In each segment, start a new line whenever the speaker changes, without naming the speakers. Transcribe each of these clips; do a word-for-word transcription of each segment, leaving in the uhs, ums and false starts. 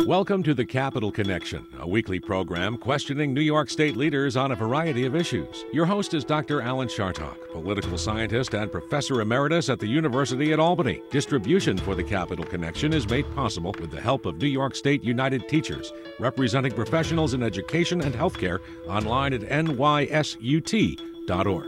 Welcome to the Capital Connection, a weekly program questioning New York State leaders on a variety of issues. Your host is Doctor Alan Chartock, political scientist and professor emeritus at the University at Albany. Distribution for the Capital Connection is made possible with the help of New York State United Teachers, representing professionals in education and healthcare, online at N Y S U T dot org.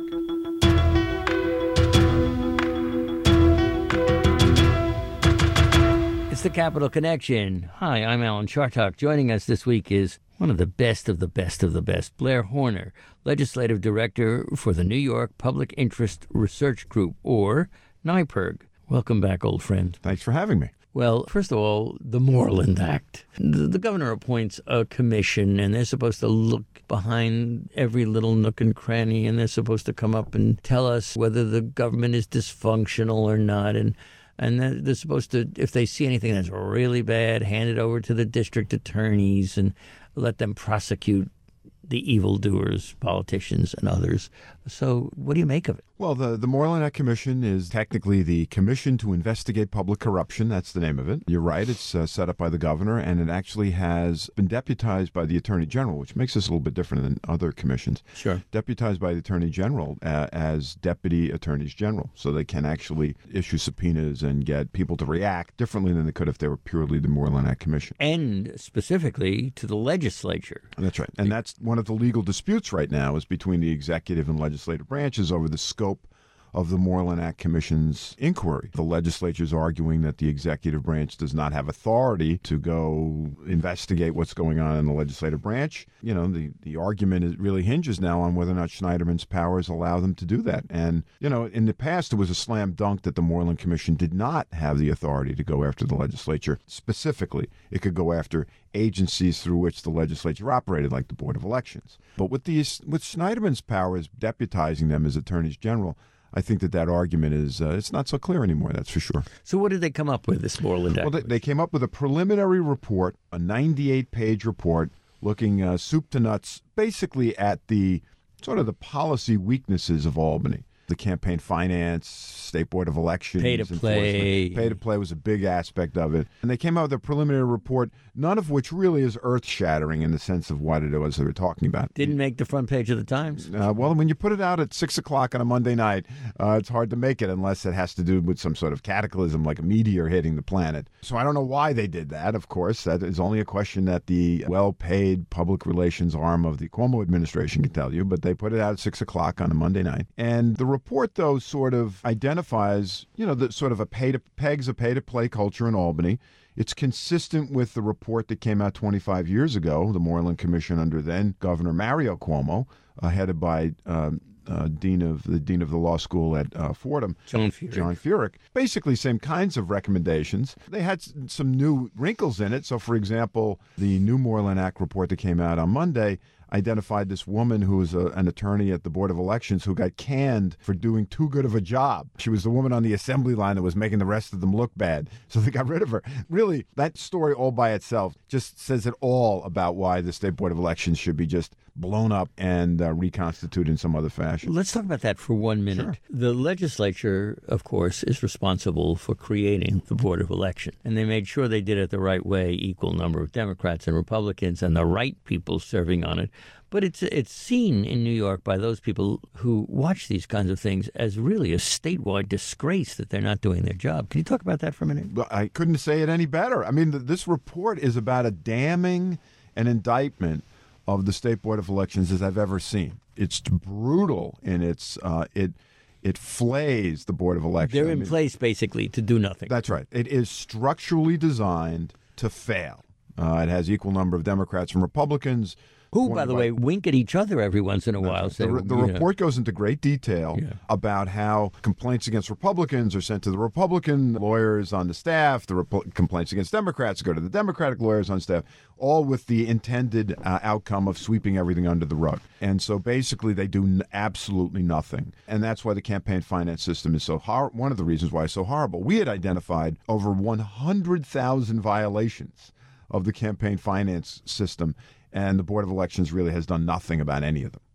It's the Capital Connection. Hi, I'm Alan Chartock. Joining us this week is one of the best of the best of the best, Blair Horner, Legislative Director for the New York Public Interest Research Group, or NYPIRG. Welcome back, old friend.
Thanks for having me.
Well, first of all, the Moreland Act. The, the governor appoints a commission, and they're supposed to look behind every little nook and cranny, and they're supposed to come up and tell us whether the government is dysfunctional or not, and And they're supposed to, if they see anything that's really bad, hand it over to the district attorneys and let them prosecute the evildoers, politicians, and others. So what do you make of it?
Well, the, the Moreland Act Commission is technically the Commission to Investigate Public Corruption. That's the name of it. You're right. It's uh, set up by the governor, and it actually has been deputized by the Attorney General, which makes this a little bit different than other commissions.
Sure.
Deputized by the Attorney General uh, as Deputy Attorneys General, so they can actually issue subpoenas and get people to react differently than they could if they were purely the Moreland Act Commission.
And specifically to the legislature.
That's right. And that's one of the legal disputes right now is between the executive and legislative branches over the scope of the Moreland Act Commission's inquiry. The legislature is arguing that the executive branch does not have authority to go investigate what's going on in the legislative branch. You know, the, the argument is, really hinges now on whether or not Schneiderman's powers allow them to do that. And, you know, in the past, it was a slam dunk that the Moreland Commission did not have the authority to go after the legislature. Specifically, it could go after agencies through which the legislature operated, like the Board of Elections. But with, these, with Schneiderman's powers deputizing them as attorneys general, I think that that argument is, uh, it's not so clear anymore, that's for sure.
So what did they come up with, this Moreland Act?
Well, they, they came up with a preliminary report, a ninety-eight page report, looking uh, soup to nuts, basically at the sort of the policy weaknesses of Albany. The campaign finance, State Board of Elections.
Pay to play.
Pay to play was a big aspect of it. And they came out with a preliminary report, none of which really is earth-shattering in the sense of what it was they were talking about.
Didn't make the front page of the Times.
Uh, well, when you put it out at six o'clock on a Monday night, uh, it's hard to make it unless it has to do with some sort of cataclysm like a meteor hitting the planet. So I don't know why they did that, of course. That is only a question that the well-paid public relations arm of the Cuomo administration can tell you. But they put it out at six o'clock on a Monday night. And the report, though, sort of identifies, you know, the sort of a pay to pegs a pay to play culture in Albany. It's consistent with the report that came out twenty-five years ago, the Moreland Commission under then Governor Mario Cuomo, uh, headed by um, uh, dean of the dean of the law school at uh, Fordham,
John Furyk.
John Furyk. Basically, same kinds of recommendations. They had s- some new wrinkles in it. So, for example, the new Moreland Act report that came out on Monday identified this woman who was a, an attorney at the Board of Elections who got canned for doing too good of a job. She was the woman on the assembly line that was making the rest of them look bad, so they got rid of her. Really, that story all by itself just says it all about why the State Board of Elections should be just blown up and uh, reconstituted in some other fashion.
Let's talk about that for one minute.
Sure.
The legislature, of course, is responsible for creating the Board of Election, and they made sure they did it the right way, equal number of Democrats and Republicans and the right people serving on it. But it's it's seen in New York by those people who watch these kinds of things as really a statewide disgrace that they're not doing their job. Can you talk about that for a minute?
Well, I couldn't say it any better. I mean, th- this report is about a damning an indictment of the State Board of Elections as I've ever seen. It's brutal in its uh, it it flays the Board of Elections.
They're in
I mean,
place basically to do nothing.
That's right. It is structurally designed to fail. Uh, it has equal number of Democrats and Republicans.
Who, by the way, wink at each other every once in a while.
The, re- the report goes into great detail
Yeah.
about how complaints against Republicans are sent to the Republican lawyers on the staff. The Repo- complaints against Democrats go to the Democratic lawyers on staff, all with the intended uh, outcome of sweeping everything under the rug. And so basically they do n- absolutely nothing. And that's why the campaign finance system is so hor- one of the reasons why it's so horrible. We had identified over one hundred thousand violations of the campaign finance system, and the Board of Elections really has done nothing about any of them.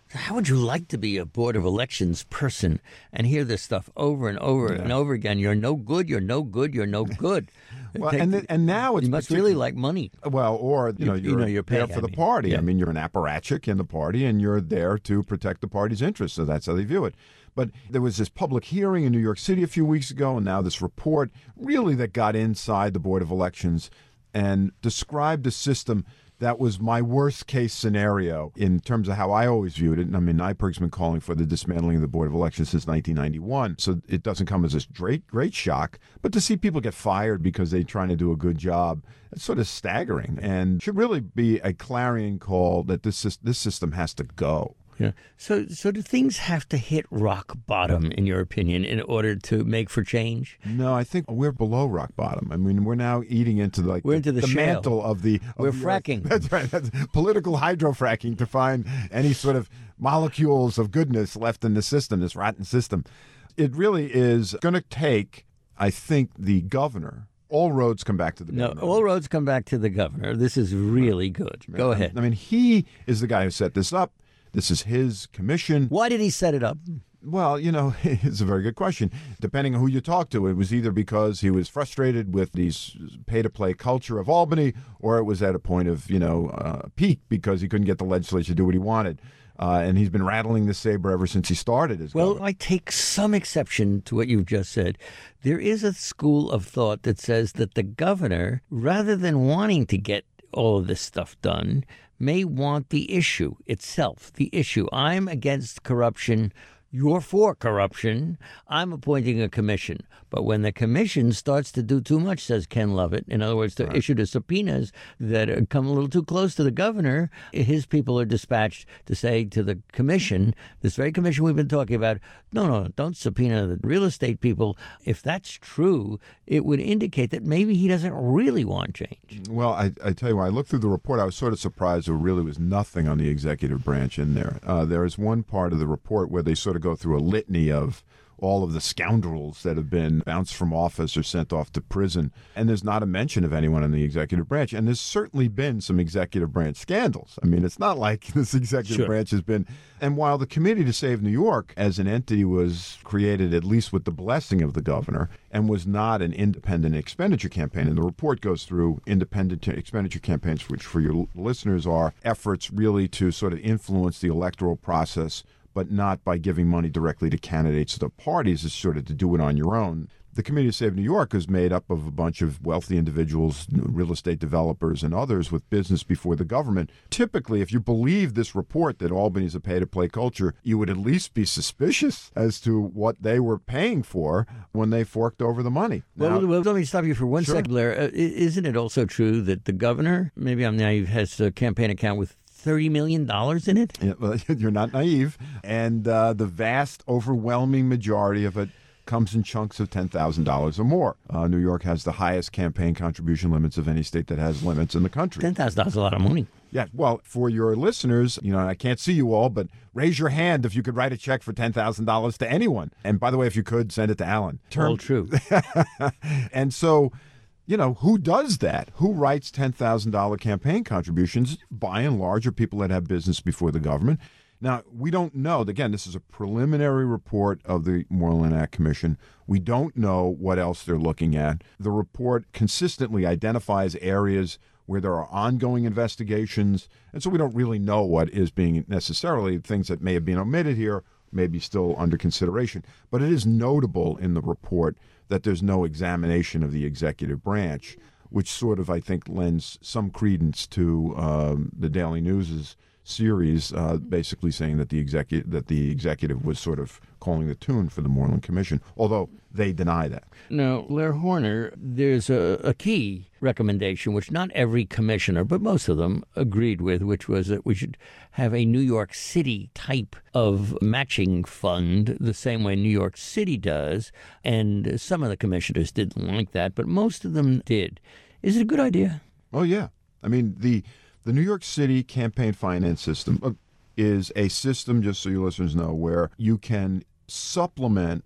How would you like to be a Board of Elections person and hear this stuff over and over yeah. and over again? You're no good, you're no good, you're no good.
Well, and the, and now it's
you must really like money.
Well, or you know, you're,
you know, you're
there
paying,
for the
I mean.
party.
Yeah.
I mean, you're an apparatchik in the party, and you're there to protect the party's interests. So that's how they view it. But there was this public hearing in New York City a few weeks ago, and now this report really that got inside the Board of Elections and described a system that was my worst case scenario in terms of how I always viewed it. And I mean, N Y P I R G's been calling for the dismantling of the Board of Elections since nineteen ninety-one. So it doesn't come as a great, great shock. But to see people get fired because they're trying to do a good job, it's sort of staggering and should really be a clarion call that this this system has to go.
Yeah. So, so do things have to hit rock bottom, in your opinion, in order to make for change?
No, I think we're below rock bottom. I mean, we're now eating into the, like
we're into the,
the
shale.
mantle of the. Of
we're
the
fracking.
Earth. That's right. That's political hydrofracking to find any sort of molecules of goodness left in the system, this rotten system. It really is going to take, I think, the governor. All roads come back to the governor.
No, all roads come back to the governor. This is really good. Go ahead.
I mean, he is the guy who set this up. This is his commission.
Why did he set it up?
Well, you know, it's a very good question. Depending on who you talk to, it was either because he was frustrated with these pay-to-play culture of Albany, or it was at a point of, you know, uh, peak because he couldn't get the legislature to do what he wanted. Uh, and he's been rattling the saber ever since he started as
Well,
governor.
I take some exception to what you've just said. There is a school of thought that says that the governor, rather than wanting to get all of this stuff done, may want the issue itself, the issue. I'm against corruption. You're for corruption. I'm appointing a commission. But when the commission starts to do too much, says Ken Lovett, in other words, to
right.
issue the subpoenas that come a little too close to the governor, his people are dispatched to say to the commission, this very commission we've been talking about, no, no, don't subpoena the real estate people. If that's true, it would indicate that maybe he doesn't really want change.
Well, I, I tell you, when I looked through the report, I was sort of surprised there really was nothing on the executive branch in there. Uh, there is one part of the report where they sort of go through a litany of all of the scoundrels that have been bounced from office or sent off to prison. And there's not a mention of anyone in the executive branch. And there's certainly been some executive branch scandals. I mean, it's not like this executive
Sure.
branch has been. And while the Committee to Save New York as an entity was created at least with the blessing of the governor and was not an independent expenditure campaign, and the report goes through independent expenditure campaigns, which for your listeners are efforts really to sort of influence the electoral process, but not by giving money directly to candidates or the parties. It's sort of to do it on your own. The Committee to Save New York is made up of a bunch of wealthy individuals, real estate developers, and others with business before the government. Typically, if you believe this report that Albany's a pay-to-play culture, you would at least be suspicious as to what they were paying for when they forked over the money.
Well,
Now,
well, let me stop you for one
Sure.
second, Blair. Uh, isn't it also true that the governor, maybe I'm naive, has a campaign account with thirty million dollars in it?
Yeah, well, you're not naive. And uh, the vast, overwhelming majority of it comes in chunks of ten thousand dollars or more. Uh, New York has the highest campaign contribution limits of any state that has limits in the country.
ten thousand dollars is a lot of money.
Yeah, well, for your listeners, you know, I can't see you all, but raise your hand if you could write a check for ten thousand dollars to anyone. And by the way, if you could, send it to Alan.
All true.
And so, you know, who does that? Who writes ten thousand dollars campaign contributions? By and large, are people that have business before the government. Now, we don't know. Again, this is a preliminary report of the Moreland Act Commission. We don't know what else they're looking at. The report consistently identifies areas where there are ongoing investigations, and so we don't really know what is being necessarily things that may have been omitted here, may be still under consideration. But it is notable in the report that there's no examination of the executive branch, which sort of, I think, lends some credence to um, the Daily News's series, uh, basically saying that the executive that the executive was sort of calling the tune for the Moreland Commission, although they deny that.
Now, Blair Horner, there's a, a key recommendation which not every commissioner, but most of them agreed with, which was that we should have a New York City type of matching fund, the same way New York City does. And some of the commissioners didn't like that, but most of them did. Is it a good idea?
Oh, yeah. I mean, the the New York City campaign finance system uh, is a system, just so your listeners know, where you can supplement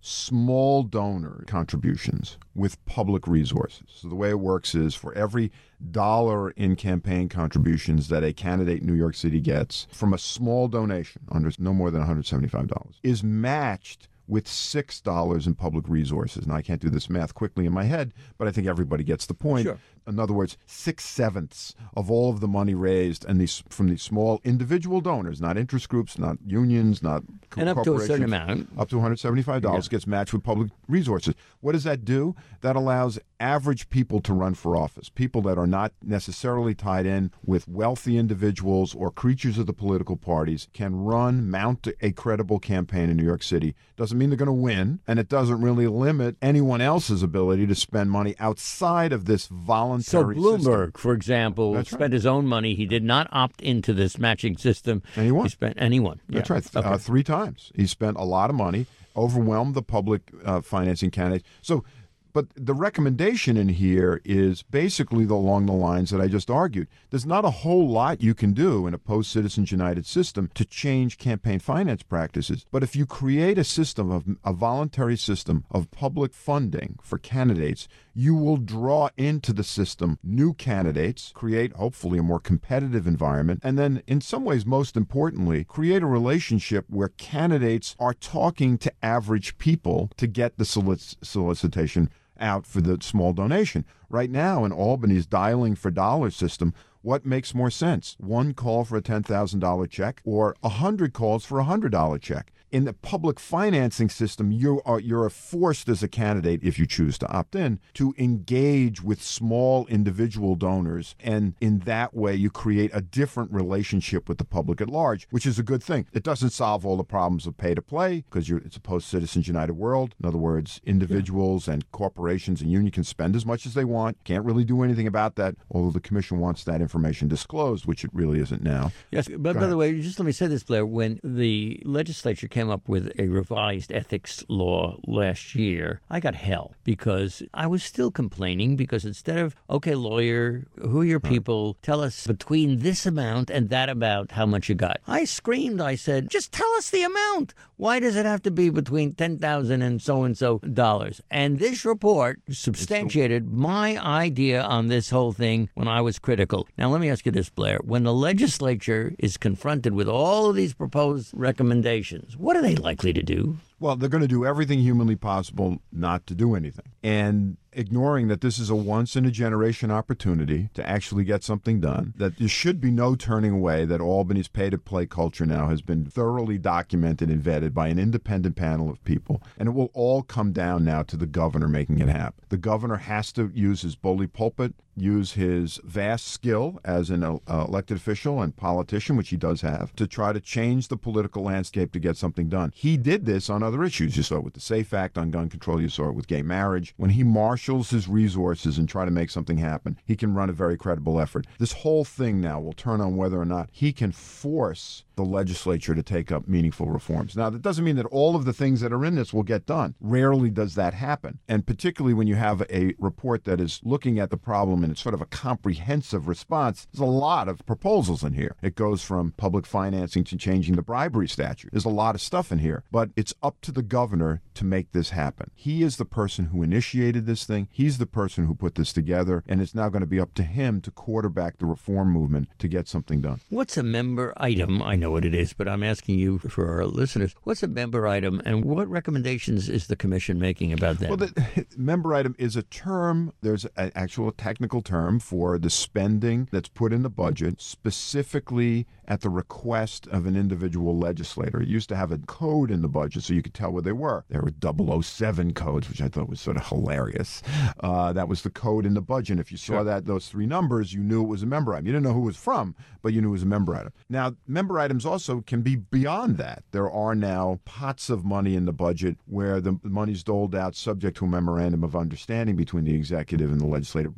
small donor contributions with public resources. So the way it works is for every dollar in campaign contributions that a candidate in New York City gets from a small donation, under no more than one hundred seventy-five dollars, is matched with six dollars in public resources. Now, I can't do this math quickly in my head, but I think everybody gets the point.
Sure.
In other words, six-sevenths of all of the money raised and these from these small individual donors, not interest groups, not unions, not co-
And up to a
corporations,
certain amount.
up to one hundred seventy-five dollars
Yeah.
gets matched with public resources. What does that do? That allows average people to run for office, people that are not necessarily tied in with wealthy individuals or creatures of the political parties can run, mount a credible campaign in New York City. Doesn't mean they're going to win, and it doesn't really limit anyone else's ability to spend money outside of this voluntary
So Bloomberg,
system.
for example,
That's
spent
right.
his own money. He did not opt into this matching system.
And he won.
He spent anyone.
That's
Yeah.
right. Th-
Okay.
Uh, three times. He spent a lot of money, overwhelmed the public uh, financing candidates. So, but the recommendation in here is basically along the lines that I just argued. There's not a whole lot you can do in a post-Citizens United system to change campaign finance practices. But if you create a system of a voluntary system of public funding for candidates, you will draw into the system new candidates, create hopefully a more competitive environment, and then in some ways, most importantly, create a relationship where candidates are talking to average people to get the solic- solicitation out for the small donation. Right now in Albany's dialing for dollars system, what makes more sense? One call for a ten thousand dollars check or one hundred calls for a one hundred dollars check? In the public financing system, you are you're forced as a candidate, if you choose to opt in, to engage with small individual donors, and in that way you create a different relationship with the public at large, which is a good thing. It doesn't solve all the problems of pay-to-play because you're, it's a post-Citizens United world. In other words, individuals yeah. and corporations and unions can spend as much as they want. Can't really do anything about that, although the commission wants that information disclosed, which it really isn't now.
Yes, but by the way, just let me say this, Blair. When the legislature came up with a revised ethics law last year, I got hell because I was still complaining because instead of, okay, lawyer, who are your people? Tell us between this amount and that amount how much you got. I screamed. I said, just tell us the amount. Why does it have to be between ten thousand dollars and so-and-so dollars? And this report substantiated my idea on this whole thing when I was critical. Now, let me ask you this, Blair. When the legislature is confronted with all of these proposed recommendations, what are they likely to do?
Well, they're going to do everything humanly possible not to do anything. And ignoring that this is a once-in-a-generation opportunity to actually get something done, that there should be no turning away, that Albany's pay-to-play culture now has been thoroughly documented and vetted by an independent panel of people, and it will all come down now to the governor making it happen. The governor has to use his bully pulpit, use his vast skill as an uh, elected official and politician, which he does have, to try to change the political landscape to get something done. He did this on other issues. You saw it with the SAFE Act on gun control. You saw it with gay marriage. When he marshals his resources and try to make something happen, he can run a very credible effort. This whole thing now will turn on whether or not he can force the legislature to take up meaningful reforms. Now, that doesn't mean that all of the things that are in this will get done. Rarely does that happen. And particularly when you have a report that is looking at the problem in it's sort of a comprehensive response, there's a lot of proposals in here. It goes from public financing to changing the bribery statute. There's a lot of stuff in here. But it's up to the governor to make this happen. He is the person who initiated this thing. He's the person who put this together. And it's now going to be up to him to quarterback the reform movement to get something done.
What's a member item? I know what it is, but I'm asking you for our listeners. What's a member item and what recommendations is the commission making about that?
Well, the member item is a term. There's an actual technical term for the spending that's put in the budget specifically at the request of an individual legislator. It used to have a code in the budget so you could tell where they were. There were double oh seven codes, which I thought was sort of hilarious. Uh, that was the code in the budget. If you saw
Sure.
that, those three numbers, you knew it was a member item. You didn't know who it was from, but you knew it was a member item. Now, member items also can be beyond that. There are now pots of money in the budget where the money's doled out subject to a memorandum of understanding between the executive and the legislative branches.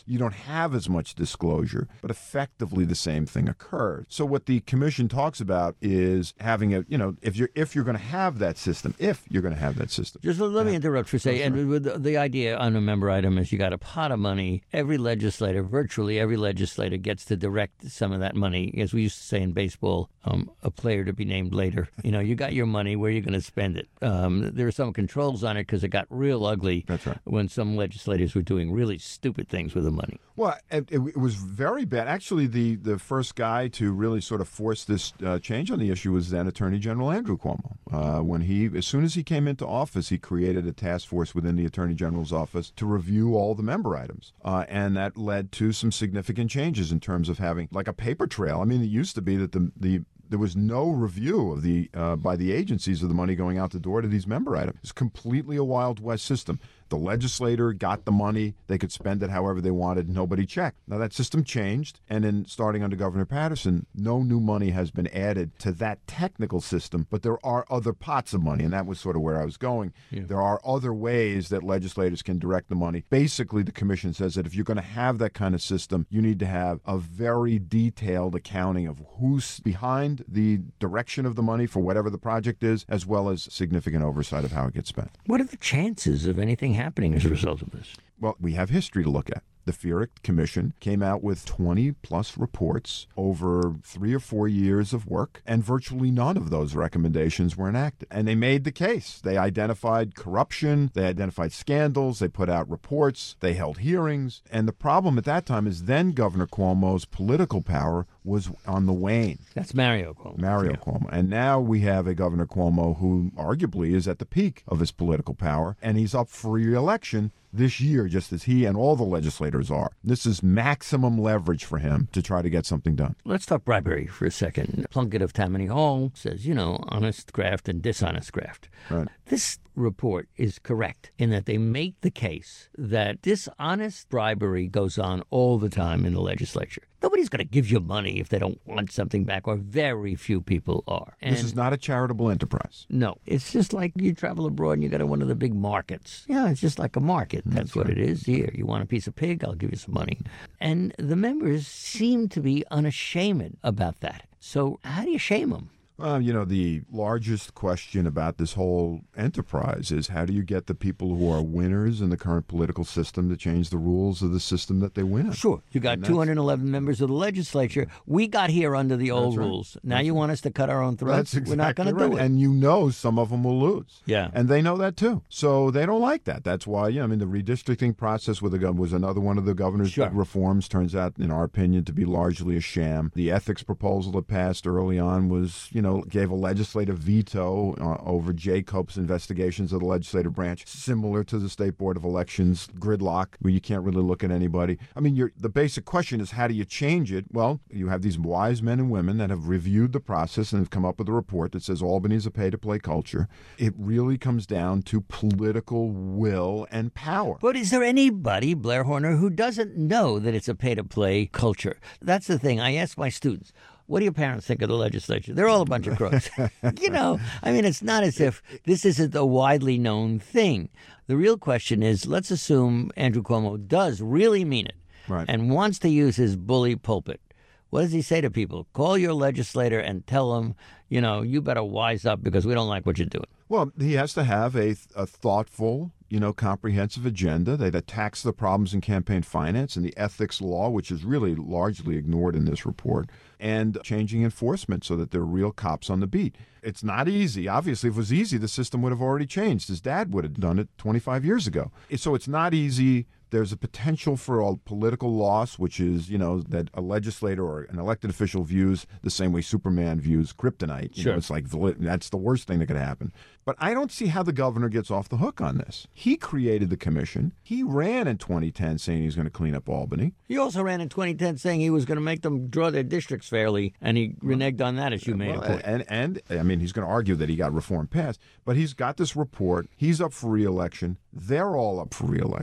You don't have as much disclosure, but effectively the same thing occurs. So what the commission talks about is having a, you know, if you're if you're going to have that system, if you're going to have that system.
Just let me interrupt for a second. And with the, the idea on a member item is you got a pot of money. Every legislator, virtually every legislator, gets to direct some of that money. As we used to say in baseball, um, a player to be named later. You know, you got your money. Where are you going to spend it? Um, there are some controls on it because it got real ugly.
That's right.
When some legislators were doing really stupid things with the money.
Well, it, it was very bad. Actually, the, the first guy to really sort of force this uh, change on the issue was then Attorney General Andrew Cuomo. Uh, when he, as soon as he came into office, he created a task force within the Attorney General's office to review all the member items. Uh, and that led to some significant changes in terms of having like a paper trail. I mean, it used to be that the the there was no review of the uh, by the agencies of the money going out the door to these member items. It's completely a Wild West system. The legislator got the money. They could spend it however they wanted. Nobody checked. Now, that system changed, and in starting under Governor Patterson, no new money has been added to that technical system, but there are other pots of money, and that was sort of where I was going. Yeah. There are other ways that legislators can direct the money. Basically, the commission says that if you're going to have that kind of system, you need to have a very detailed accounting of who's behind the direction of the money for whatever the project is, as well as significant oversight of how it gets spent.
What are the chances of anything happening as a result of this?
Well, we have history to look at. The FERC Commission came out with twenty plus reports over three or four years of work, and virtually none of those recommendations were enacted. And they made the case. They identified corruption, they identified scandals, they put out reports, they held hearings. And the problem at that time is then Governor Cuomo's political power was on the wane.
That's Mario Cuomo.
Mario yeah. Cuomo. And now we have a Governor Cuomo who arguably is at the peak of his political power, and he's up for re-election this year, just as he and all the legislators are. This is maximum leverage for him to try to get something done.
Let's talk bribery for a second. Plunkett of Tammany Hall says, you know, honest graft and dishonest graft.
Right.
This report is correct in that they make the case that dishonest bribery goes on all the time in the legislature. Nobody's going to give you money if they don't want something back, or very few people are. And
this is not a charitable enterprise.
No. It's just like you travel abroad and you go to one of the big markets. Yeah, it's just like a market. That's, That's what right. it is. Here, you want a piece of pig? I'll give you some money. And the members seem to be unashamed about that. So how do you shame them?
Well, you know, the largest question about this whole enterprise is how do you get the people who are winners in the current political system to change the rules of the system that they win?
Sure. You got two hundred eleven members of the legislature. We got here under the old right. rules. Now that's you right. want us to cut our own throats?
That's exactly
We're not going
right.
to do it.
And you know some of them will lose.
Yeah.
And they know that too. So they don't like that. That's why, yeah, I mean, the redistricting process with the governor was another one of the governor's
sure.
big reforms. Turns out, in our opinion, to be largely a sham. The ethics proposal that passed early on was, you know, gave a legislative legislative veto uh, over Jay Cope's investigations of the legislative branch, similar to the State Board of Elections gridlock, where you can't really look at anybody. I mean, you're, the basic question is, how do you change it? Well, you have these wise men and women that have reviewed the process and have come up with a report that says Albany's a pay-to-play culture. It really comes down to political will and power.
But is there anybody, Blair Horner, who doesn't know that it's a pay-to-play culture? That's the thing. I ask my students, what do your parents think of the legislature? They're all a bunch of crooks. You know, I mean, it's not as if this isn't a widely known thing. The real question is, let's assume Andrew Cuomo does really mean it
right.
and wants to use his bully pulpit. What does he say to people? Call your legislator and tell them, you know, you better wise up because we don't like what you're doing.
Well, he has to have a, a thoughtful, you know, comprehensive agenda that attacks the problems in campaign finance and the ethics law, which is really largely ignored in this report, and changing enforcement so that there are real cops on the beat. It's not easy. Obviously, if it was easy, the system would have already changed. His dad would have done it twenty-five years ago. So it's not easy. There's a potential for a political loss, which is, you know, that a legislator or an elected official views the same way Superman views kryptonite. You
sure.
know, it's like, that's the worst thing that could happen. But I don't see how the governor gets off the hook on this. He created the commission. He ran in twenty ten saying he was going to clean up Albany.
He also ran in twenty ten saying he was going to make them draw their districts fairly, and he reneged on that, as you made
well,
a point.
And, and, I mean, he's going to argue that he got reform passed, but he's got this report. He's up for re-election. They're all up for re-election.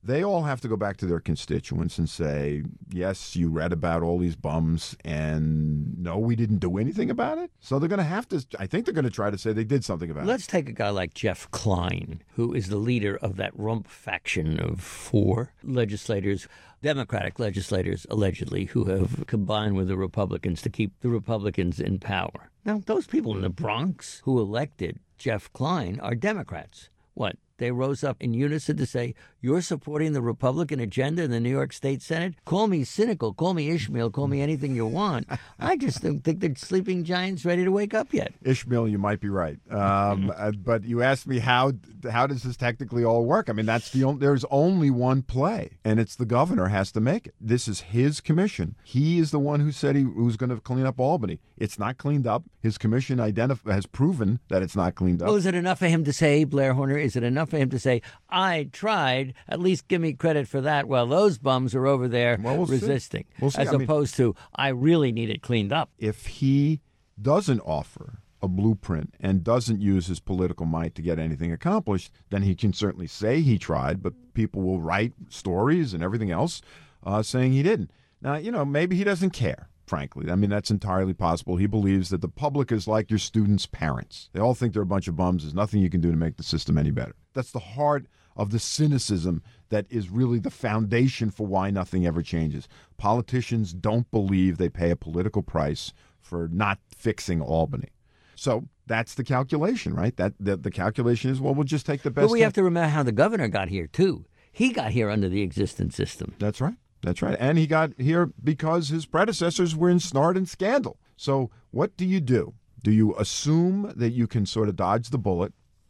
they all have to go back to their constituents and say, yes, you read about all these bums, and no, we didn't do anything about it. So they're going to have to, I think they're going to try to say they did something about
Let's
it.
take a guy like Jeff Klein, who is the leader of that rump faction of four legislators, Democratic legislators, allegedly, who have combined with the Republicans to keep the Republicans in power. Now, those people in the Bronx who elected Jeff Klein are Democrats. What? They rose up in unison to say, you're supporting the Republican agenda in the New York State Senate? Call me cynical, call me Ishmael, call me anything you want. I just don't think the sleeping giant's ready to wake up yet.
Ishmael, you might be right. Um, uh, but you asked me how how does this technically all work? I mean, that's the only, there's only one play, and it's the governor has to make it. This is his commission. He is the one who said he was going to clean up Albany. It's not cleaned up. His commission identif- has proven that it's not cleaned up.
Well, is it enough for him to say, Blair Horner, is it enough for him to say, I tried, at least give me credit for that, while those bums are over there
well, we'll
resisting,
we'll see.
as
I mean,
opposed to, I really need it cleaned up.
If he doesn't offer a blueprint and doesn't use his political might to get anything accomplished, then he can certainly say he tried, but people will write stories and everything else uh, saying he didn't. Now, you know, maybe he doesn't care. Frankly, I mean, that's entirely possible. He believes that the public is like your students' parents. They all think they're a bunch of bums. There's nothing you can do to make the system any better. That's the heart of the cynicism that is really the foundation for why nothing ever changes. Politicians don't believe they pay a political price for not fixing Albany. So that's the calculation, right? That the, the calculation is, well, we'll just take the best.
But we have to remember how the governor got here, too. He got here under the existing system.
That's right. That's right. And he got here because his predecessors were ensnared in scandal. So what do you do? Do you assume that you can sort of dodge the bullet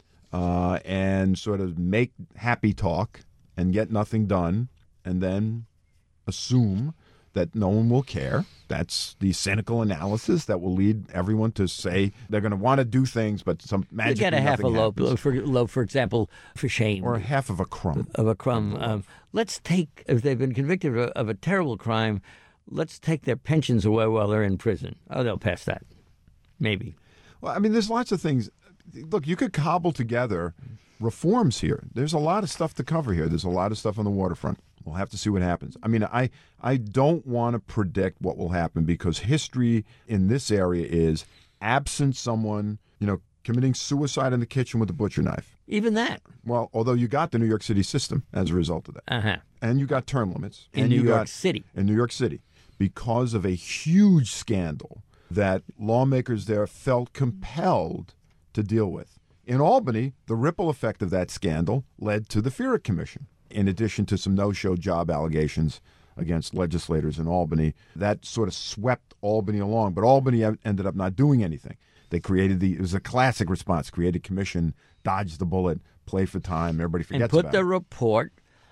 uh, and sort of make happy talk and get nothing done, and then assume that no one will care? That's the cynical analysis that will lead everyone to say they're going to want to do things, but some magic.
You get a half a loaf, for, loaf, for example, for shame.
Or half of a crumb.
Of a crumb. Um, let's take, if they've been convicted of a, of a terrible crime, let's take their pensions away while they're in prison. Oh, they'll pass that. Maybe.
Well, I mean, there's lots of things. Look, you could cobble together reforms here. There's a lot of stuff to cover here. There's a lot of stuff on the waterfront. We'll have to see what happens. I mean, I I don't want to predict what will happen because history in this area is absent someone, you know, committing suicide in the kitchen with a butcher knife.
Even that.
Well, although you got the New York City system as a result of that.
Uh-huh.
And you got term limits.
In
and
New
you
York
got,
City.
In New York City. Because of a huge scandal that lawmakers there felt compelled to deal with. In Albany, the ripple effect of that scandal led to the Feerick Commission. In addition to some no-show job allegations against legislators in Albany, that sort of swept Albany along. But Albany ended up not doing anything. They created the, it was a classic response, created commission, dodged the bullet, play for time, everybody forgets about it.
And put the report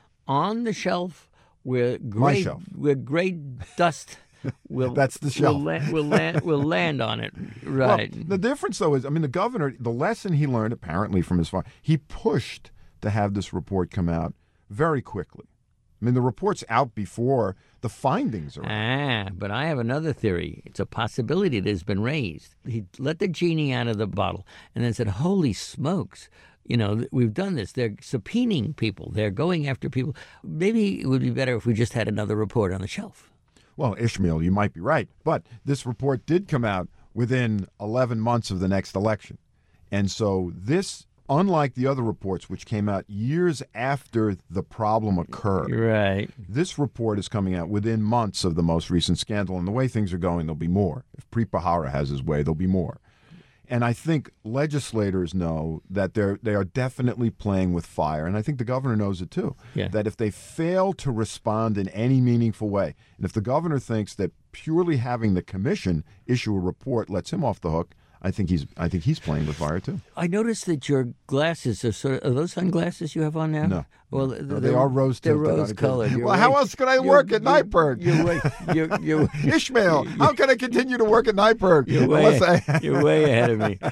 on the shelf where great,
shelf.
where great dust will,
That's the shelf.
will, la- will, land, will land on it. Right.
Well, the difference, though, is, I mean, the governor, the lesson he learned, apparently, from his father, he pushed to have this report come out very quickly. I mean, the report's out before the findings are out.
Ah, but I have another theory. It's a possibility that has been raised. He let the genie out of the bottle and then said, holy smokes, you know, we've done this. They're subpoenaing people. They're going after people. Maybe it would be better if we just had another report on the shelf.
Well, Ishmael, you might be right. But this report did come out within eleven months of the next election. And so this, unlike the other reports, which came out years after the problem occurred,
Right.
this report is coming out within months of the most recent scandal. And the way things are going, there'll be more. If Preet Bharara has his way, there'll be more. And I think legislators know that they're they are definitely playing with fire, and I think the governor knows it too.
Yeah.
That if they fail to respond in any meaningful way, and if the governor thinks that purely having the commission issue a report lets him off the hook, I think he's I think he's playing with fire too.
I noticed that your glasses are sort of, are those sunglasses you have on now?
No.
Well,
No, they are rose
They're
tinted.
rose colored.
Well, how else could I work at Nyberg?
You're way, you're, you're,
Ishmael, how can I continue to work at Nyberg?
You're way,
Unless I...
you're way ahead of me.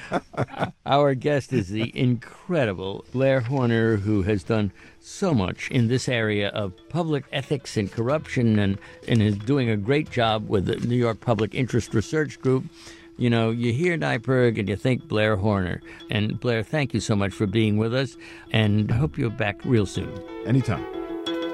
Our guest is the incredible Blair Horner, who has done so much in this area of public ethics and corruption, and, and is doing a great job with the New York Public Interest Research Group. You know, you hear Nyberg and you think Blair Horner. And Blair, thank you so much for being with us, and I hope you're back real soon.
Anytime.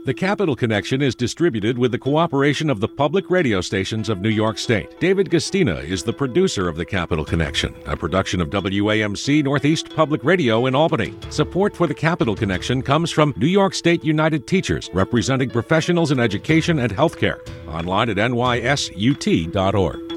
The Capital Connection is distributed with the cooperation of the public radio stations of New York State. David Gastina is the producer of The Capital Connection, a production of W A M C Northeast Public Radio in Albany. Support for The Capital Connection comes from New York State United Teachers, representing professionals in education and healthcare. Online at N Y S U T dot org.